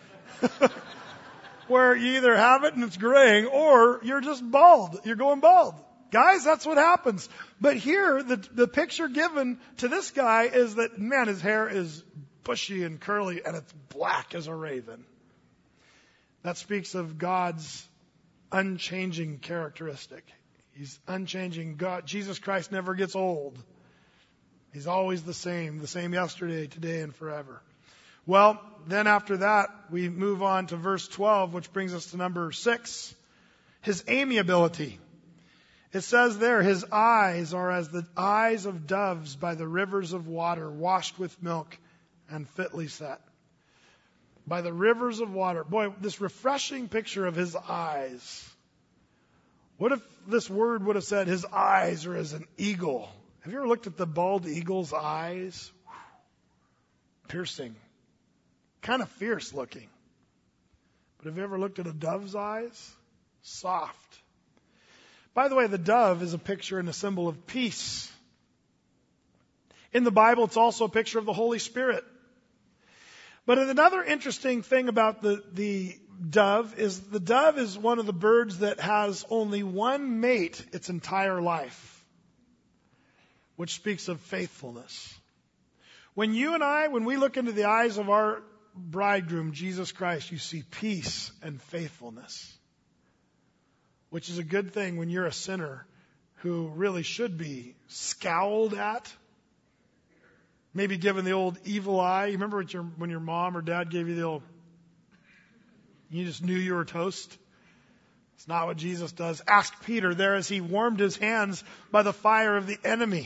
Where you either have it and it's graying, or you're just bald. You're going bald. Guys, that's what happens. But here, the, the picture given to this guy is that, man, his hair is bushy and curly, and it's black as a raven. That speaks of God's unchanging characteristic. He's unchanging. God, Jesus Christ never gets old. He's always the same, the same yesterday, today, and forever. Well, then after that, we move on to verse twelve, which brings us to number six. His amiability. It says there, his eyes are as the eyes of doves by the rivers of water, washed with milk and fitly set. By the rivers of water. Boy, this refreshing picture of his eyes. What if this word would have said his eyes are as an eagle? Have you ever looked at the bald eagle's eyes? Piercing. Kind of fierce looking. But have you ever looked at a dove's eyes? Soft. By the way, the dove is a picture and a symbol of peace. In the Bible, it's also a picture of the Holy Spirit. But another interesting thing about the, the dove is the dove is one of the birds that has only one mate its entire life, which speaks of faithfulness. When you and I, when we look into the eyes of our bridegroom, Jesus Christ, you see peace and faithfulness, which is a good thing when you're a sinner who really should be scowled at, maybe given the old evil eye. You remember when your, when your mom or dad gave you the old, you just knew you were toast? It's not what Jesus does. Ask Peter there as he warmed his hands by the fire of the enemy.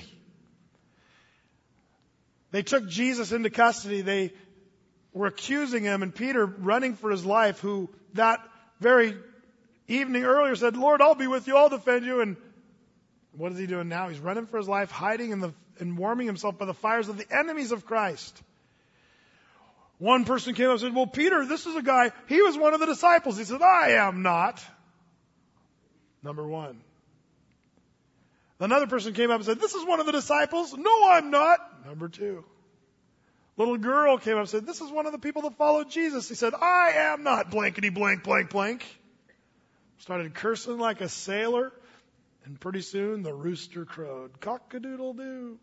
They took Jesus into custody. They were accusing him, and Peter, running for his life, who that very evening earlier said, Lord, I'll be with you, I'll defend you. And what is he doing now? He's running for his life, hiding in the and warming himself by the fires of the enemies of Christ. One person came up and said, well, Peter, this is a guy, he was one of the disciples. He said, I am not. Number one. Another person came up and said, this is one of the disciples. No, I'm not. Number two. Little girl came up and said, this is one of the people that followed Jesus. He said, I am not. Blankety blank, blank, blank. Started cursing like a sailor. And pretty soon the rooster crowed, cock-a-doodle-doo.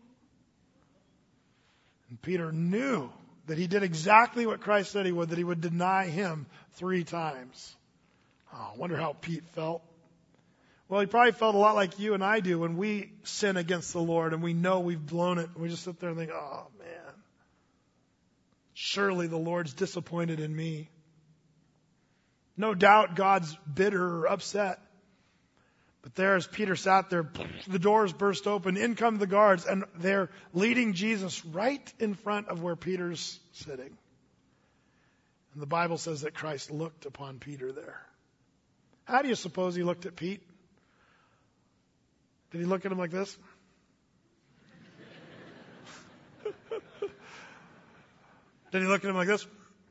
And Peter knew that he did exactly what Christ said he would, that he would deny him three times. Oh, I wonder how Pete felt. Well, he probably felt a lot like you and I do when we sin against the Lord and we know we've blown it. And we just sit there and think, oh, man, surely the Lord's disappointed in me. No doubt God's bitter or upset. But there, as Peter sat there, the doors burst open, in come the guards, and they're leading Jesus right in front of where Peter's sitting. And the Bible says that Christ looked upon Peter there. How do you suppose he looked at Pete? Did he look at him like this? Did he look at him like this?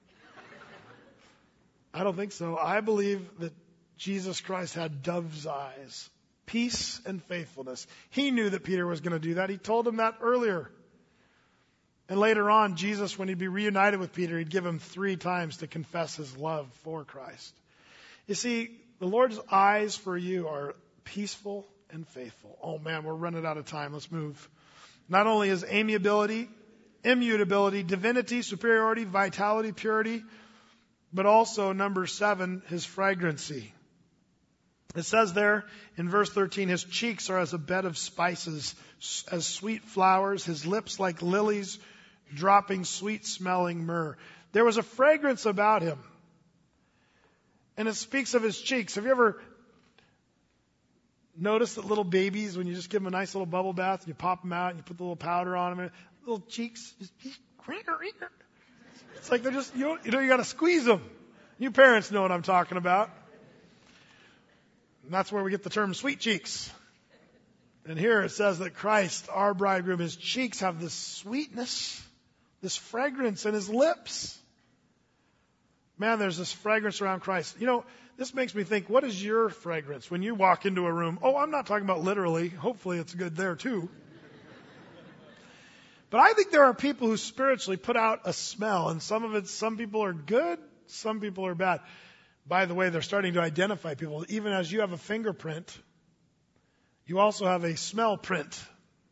I don't think so. I believe that Jesus Christ had dove's eyes, peace and faithfulness. He knew that Peter was going to do that. He told him that earlier. And later on, Jesus, when he'd be reunited with Peter, he'd give him three times to confess his love for Christ. You see, the Lord's eyes for you are peaceful and faithful. Oh man, we're running out of time. Let's move. Not only his amiability, immutability, divinity, superiority, vitality, purity, but also, number seven, his fragrancy. It says there in verse thirteen, his cheeks are as a bed of spices, as sweet flowers, his lips like lilies, dropping sweet-smelling myrrh. There was a fragrance about him. And it speaks of his cheeks. Have you ever noticed that little babies, when you just give them a nice little bubble bath, and you pop them out, and you put the little powder on them, little cheeks, just, it's like they're just, you know, you know, you got to squeeze them. You parents know what I'm talking about. And that's where we get the term sweet cheeks. And here it says that Christ, our bridegroom, his cheeks have this sweetness, this fragrance in his lips. Man, there's this fragrance around Christ. You know, this makes me think, what is your fragrance when you walk into a room? Oh, I'm not talking about literally. Hopefully it's good there too. But I think there are people who spiritually put out a smell, and some of it, some people are good, some people are bad. By the way, they're starting to identify people. Even as you have a fingerprint, you also have a smell print.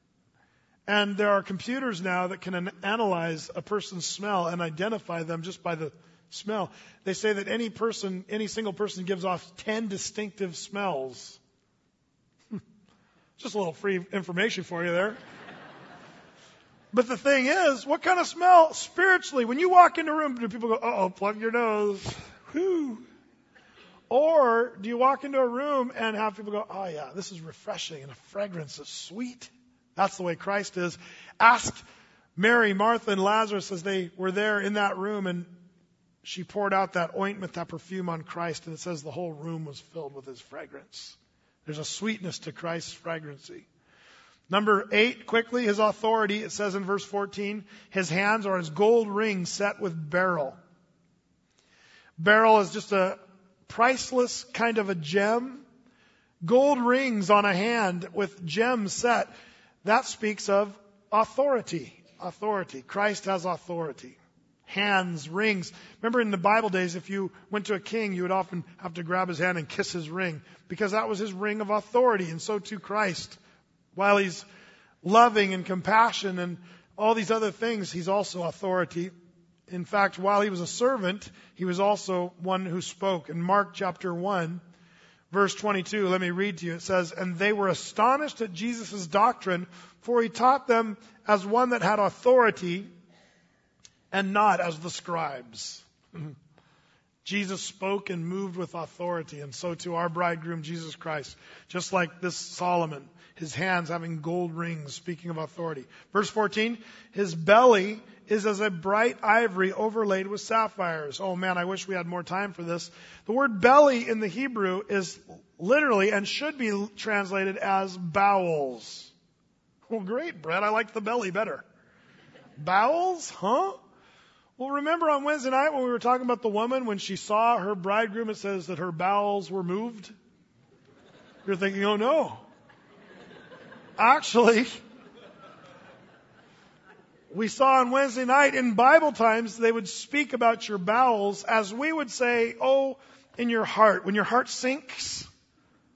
And there are computers now that can an- analyze a person's smell and identify them just by the smell. They say that any person, any single person gives off ten distinctive smells. Just a little free information for you there. But the thing is, what kind of smell spiritually? When you walk into a room, do people go, uh-oh, plug your nose? Whew. Or do you walk into a room and have people go, oh yeah, this is refreshing and a fragrance is sweet? That's the way Christ is. Ask Mary, Martha, and Lazarus as they were there in that room, and she poured out that ointment, that perfume on Christ, and it says the whole room was filled with his fragrance. There's a sweetness to Christ's fragrancy. Number eight, quickly, his authority. It says in verse fourteen, his hands are as gold rings set with beryl. Beryl is just a priceless kind of a gem. Gold rings on a hand with gems set. That speaks of authority. Authority. Christ has authority. Hands, rings. Remember in the Bible days, if you went to a king, you would often have to grab his hand and kiss his ring, because that was his ring of authority. And so too Christ. While he's loving and compassion and all these other things, he's also authority. In fact, while he was a servant, he was also one who spoke. In Mark chapter one, verse twenty-two, let me read to you. It says, and they were astonished at Jesus' doctrine, for he taught them as one that had authority and not as the scribes. Jesus spoke and moved with authority, and so too our bridegroom, Jesus Christ. Just like this Solomon, his hands having gold rings, speaking of authority. Verse fourteen, his belly is as a bright ivory overlaid with sapphires. Oh man, I wish we had more time for this. The word belly in the Hebrew is literally and should be translated as bowels. Well, great, Brett. I like the belly better. Bowels? Huh? Well, remember on Wednesday night when we were talking about the woman, when she saw her bridegroom, it says that her bowels were moved? You're thinking, oh no. Actually, we saw on Wednesday night in Bible times, they would speak about your bowels as we would say, oh, in your heart. When your heart sinks,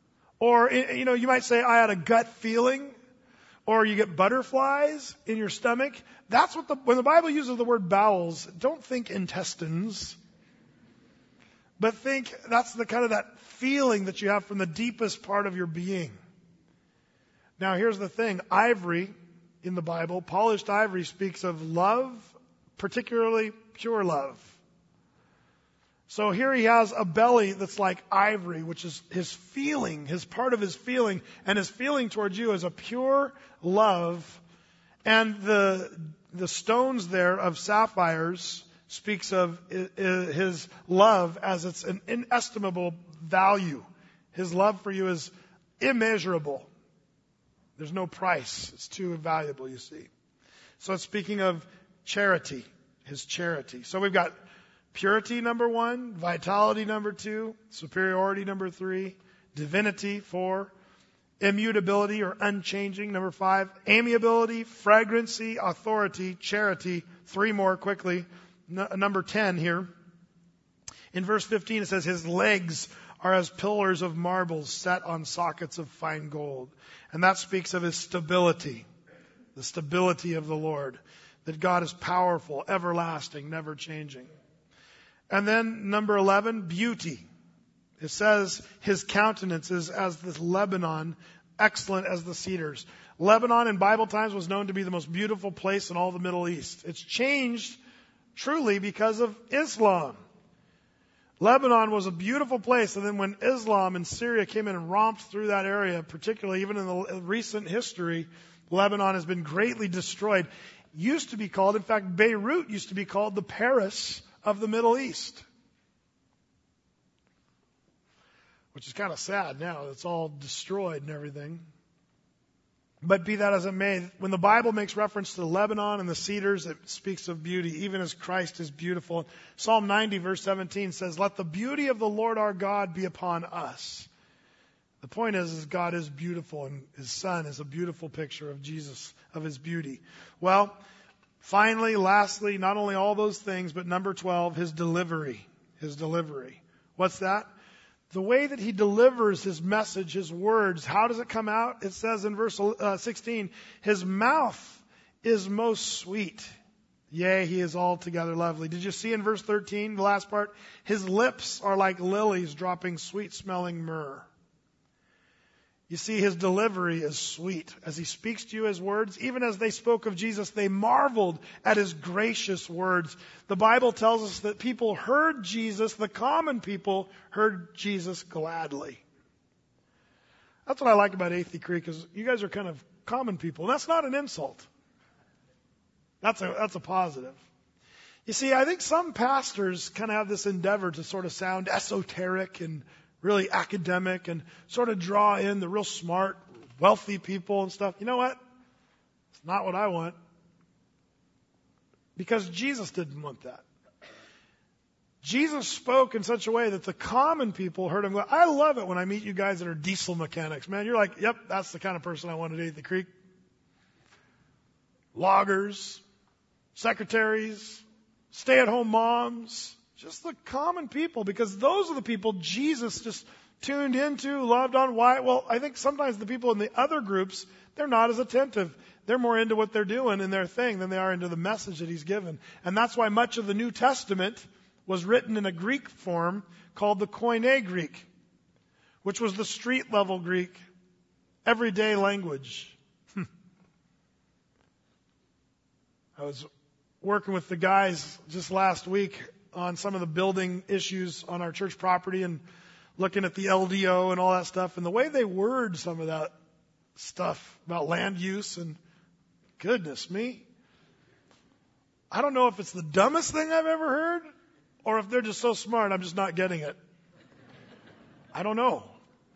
Or, you know, you might say, I had a gut feeling. Or you get butterflies in your stomach. That's what the, when the Bible uses the word bowels, don't think intestines. But think, that's the kind of that feeling that you have from the deepest part of your being. Now here's the thing, ivory in the Bible, polished ivory speaks of love, particularly pure love. So here he has a belly that's like ivory, which is his feeling, his part of his feeling, and his feeling towards you is a pure love. And the the stones there of sapphires speaks of his love as it's an inestimable value. His love for you is immeasurable. There's no price. It's too valuable, you see. So it's speaking of charity, his charity. So we've got purity, number one, vitality, number two, superiority, number three, divinity, four, immutability or unchanging, number five, amiability, fragrancy, authority, charity, three more quickly. N- number ten here. In verse fifteen it says, his legs are as pillars of marble set on sockets of fine gold. And that speaks of his stability, the stability of the Lord, that God is powerful, everlasting, never changing. And then number eleven, beauty. It says his countenance is as the Lebanon, excellent as the cedars. Lebanon in Bible times was known to be the most beautiful place in all the Middle East. It's changed truly because of Islam. Lebanon was a beautiful place, and then when Islam and Syria came in and romped through that area, particularly even in the recent history, Lebanon has been greatly destroyed. Used to be called, in fact, Beirut used to be called the Paris of the Middle East. Which is kind of sad now. It's all destroyed and everything. But be that as it may, when the Bible makes reference to Lebanon and the cedars, it speaks of beauty, even as Christ is beautiful. Psalm ninety, verse seventeen says, let the beauty of the Lord our God be upon us. The point is, is God is beautiful, and his Son is a beautiful picture of Jesus, of his beauty. Well, finally, lastly, not only all those things, but number twelve, his delivery. His delivery. What's that? The way that he delivers his message, his words, how does it come out? It says in verse uh, sixteen, his mouth is most sweet. Yea, he is altogether lovely. Did you see in verse thirteen, the last part? His lips are like lilies dropping sweet-smelling myrrh. You see, his delivery is sweet. As he speaks to you his words, even as they spoke of Jesus, they marveled at his gracious words. The Bible tells us that people heard Jesus, the common people heard Jesus gladly. That's what I like about Athey Creek, is you guys are kind of common people. And that's not an insult. That's a, that's a positive. You see, I think some pastors kind of have this endeavor to sort of sound esoteric and really academic and sort of draw in the real smart, wealthy people and stuff. You know what? It's not what I want. Because Jesus didn't want that. Jesus spoke in such a way that the common people heard him. I love it when I meet you guys that are diesel mechanics. Man, you're like, yep, that's the kind of person I wanted to eat at the creek. Loggers, secretaries, stay-at-home moms. Just the common people, because those are the people Jesus just tuned into, loved on. Why? Well, I think sometimes the people in the other groups, they're not as attentive. They're more into what they're doing and their thing than they are into the message that he's given. And that's why much of the New Testament was written in a Greek form called the Koine Greek, which was the street level Greek, everyday language. I was working with the guys just last week on some of the building issues on our church property and looking at the L D O and all that stuff. And the way they word some of that stuff about land use, and goodness me, I don't know if it's the dumbest thing I've ever heard or if they're just so smart I'm just not getting it. I don't know.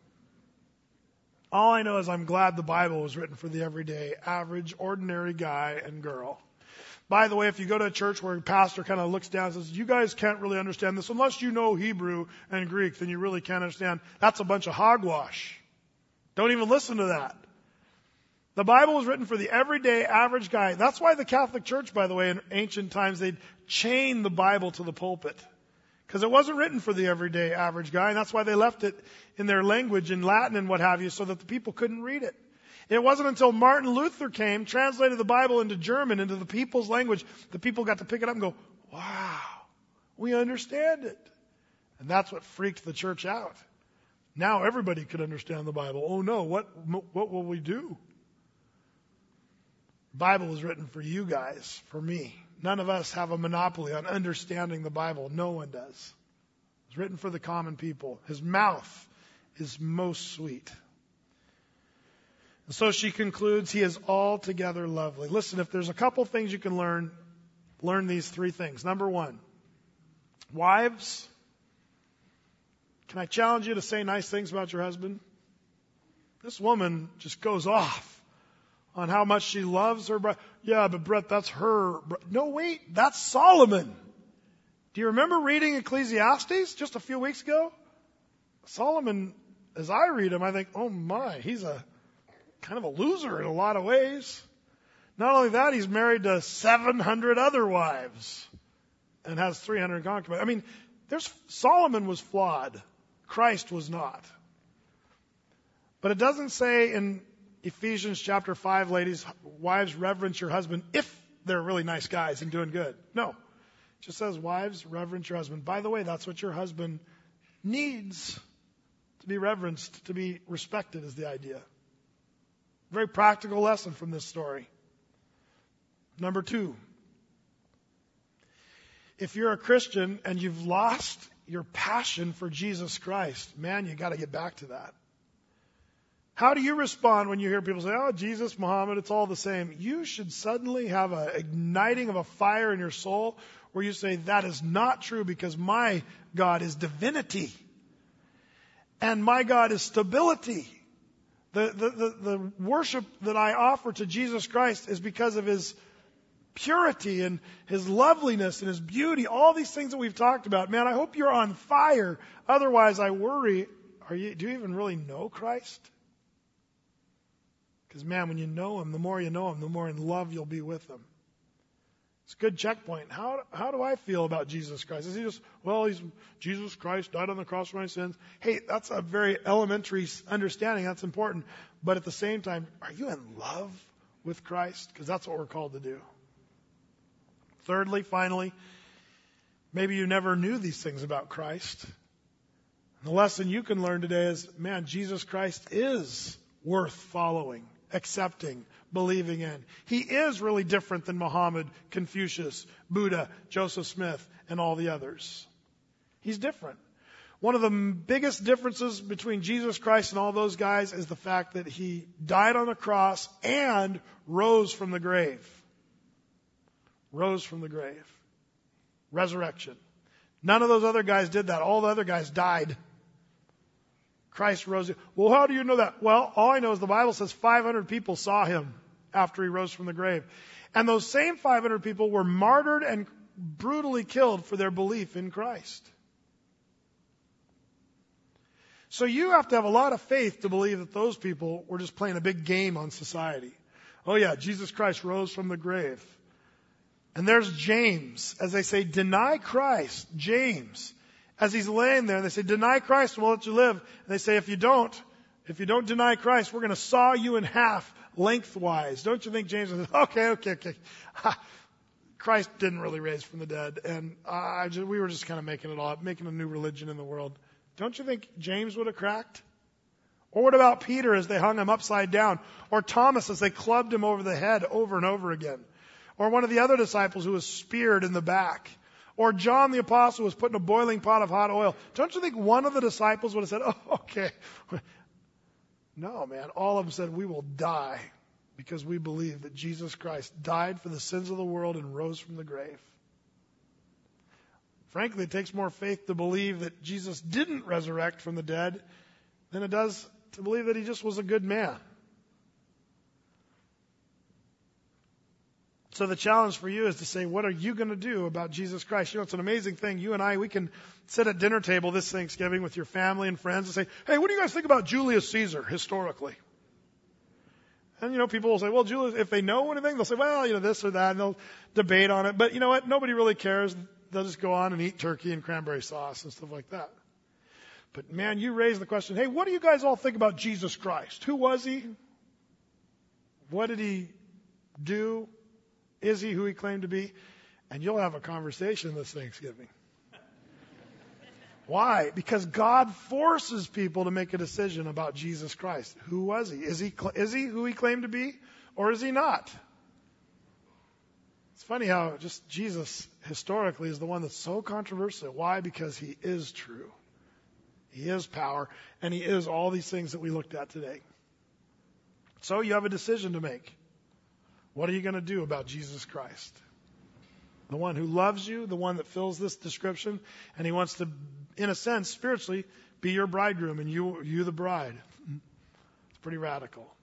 All I know is I'm glad the Bible was written for the everyday, average, ordinary guy and girl. By the way, if you go to a church where a pastor kind of looks down and says, you guys can't really understand this unless you know Hebrew and Greek, then you really can't understand. That's a bunch of hogwash. Don't even listen to that. The Bible was written for the everyday average guy. That's why the Catholic Church, by the way, in ancient times, they'd chain the Bible to the pulpit. Because it wasn't written for the everyday average guy, and that's why they left it in their language, in Latin and what have you, so that the people couldn't read it. It wasn't until Martin Luther came, translated the Bible into German, into the people's language, the people got to pick it up and go, wow, we understand it. And that's what freaked the church out. Now everybody could understand the Bible. Oh no, what, what will we do? The Bible was written for you guys, for me. None of us have a monopoly on understanding the Bible. No one does. It's written for the common people. His mouth is most sweet. And so she concludes, he is altogether lovely. Listen, if there's a couple things you can learn, learn these three things. Number one, wives, can I challenge you to say nice things about your husband? This woman just goes off on how much she loves her brother. Yeah, but Brett, that's her. Bro- no, wait, that's Solomon. Do you remember reading Ecclesiastes just a few weeks ago? Solomon, as I read him, I think, oh my, he's a kind of a loser in a lot of ways. Not only that, he's married to seven hundred other wives and has three hundred concubines. I mean, there's Solomon was flawed. Christ was not. But it doesn't say in Ephesians chapter five, ladies, wives, reverence your husband if they're really nice guys and doing good. No. It just says, wives, reverence your husband. By the way, that's what your husband needs, to be reverenced, to be respected is the idea. Very practical lesson from this story. Number two, if you're a Christian and you've lost your passion for Jesus Christ, man, you got to get back to that. How do you respond when you hear people say, oh, Jesus, Muhammad, it's all the same? You should suddenly have an igniting of a fire in your soul where you say, that is not true, because my God is divinity. And my God is stability. The, the, the, the worship that I offer to Jesus Christ is because of His purity and His loveliness and His beauty. All these things that we've talked about. Man, I hope you're on fire. Otherwise, I worry, are you, do you even really know Christ? Because, man, when you know Him, the more you know Him, the more in love you'll be with Him. It's a good checkpoint. How, how do I feel about Jesus Christ? Is He just, well, He's Jesus Christ died on the cross for my sins? Hey, that's a very elementary understanding. That's important. But at the same time, are you in love with Christ? Because that's what we're called to do. Thirdly, finally, maybe you never knew these things about Christ. The lesson you can learn today is, man, Jesus Christ is worth following, accepting, believing in. He is really different than Muhammad, Confucius, Buddha, Joseph Smith, and all the others. He's different. One of the biggest differences between Jesus Christ and all those guys is the fact that He died on the cross and rose from the grave. Rose from the grave. Resurrection. None of those other guys did that. All the other guys died. Christ rose. Well, how do you know that? Well, all I know is the Bible says five hundred people saw Him after He rose from the grave. And those same five hundred people were martyred and brutally killed for their belief in Christ. So you have to have a lot of faith to believe that those people were just playing a big game on society. Oh yeah, Jesus Christ rose from the grave. And there's James, as they say, deny Christ. James, as he's laying there, they say, deny Christ and we'll let you live. And they say, if you don't, if you don't deny Christ, we're going to saw you in half lengthwise. Don't you think James says, okay, okay, okay. Christ didn't really raise from the dead. And I just, we were just kind of making it all up, making a new religion in the world. Don't you think James would have cracked? Or what about Peter as they hung him upside down? Or Thomas as they clubbed him over the head over and over again? Or one of the other disciples who was speared in the back? Or John the Apostle was put in a boiling pot of hot oil? Don't you think one of the disciples would have said, oh, okay. No, man. All of them said, we will die because we believe that Jesus Christ died for the sins of the world and rose from the grave. Frankly, it takes more faith to believe that Jesus didn't resurrect from the dead than it does to believe that He just was a good man. So the challenge for you is to say, what are you going to do about Jesus Christ? You know, it's an amazing thing. You and I, we can sit at dinner table this Thanksgiving with your family and friends and say, hey, what do you guys think about Julius Caesar historically? And, you know, people will say, well, Julius, if they know anything, they'll say, well, you know, this or that, and they'll debate on it. But you know what? Nobody really cares. they'll just go on and eat turkey and cranberry sauce and stuff like that. But man, you raise the question, hey, what do you guys all think about Jesus Christ? Who was he? What did he do? Is he who he claimed to be? And you'll have a conversation this Thanksgiving. Why? Because God forces people to make a decision about Jesus Christ. Who was he? Is he, is he who he claimed to be? Or is he not? It's funny how just Jesus historically is the one that's so controversial. Why? Because he is true. He is power. And he is all these things that we looked at today. So you have a decision to make. What are you going to do about Jesus Christ? The one who loves you, the one that fills this description, and he wants to, in a sense, spiritually, be your bridegroom and you, you the bride. It's pretty radical.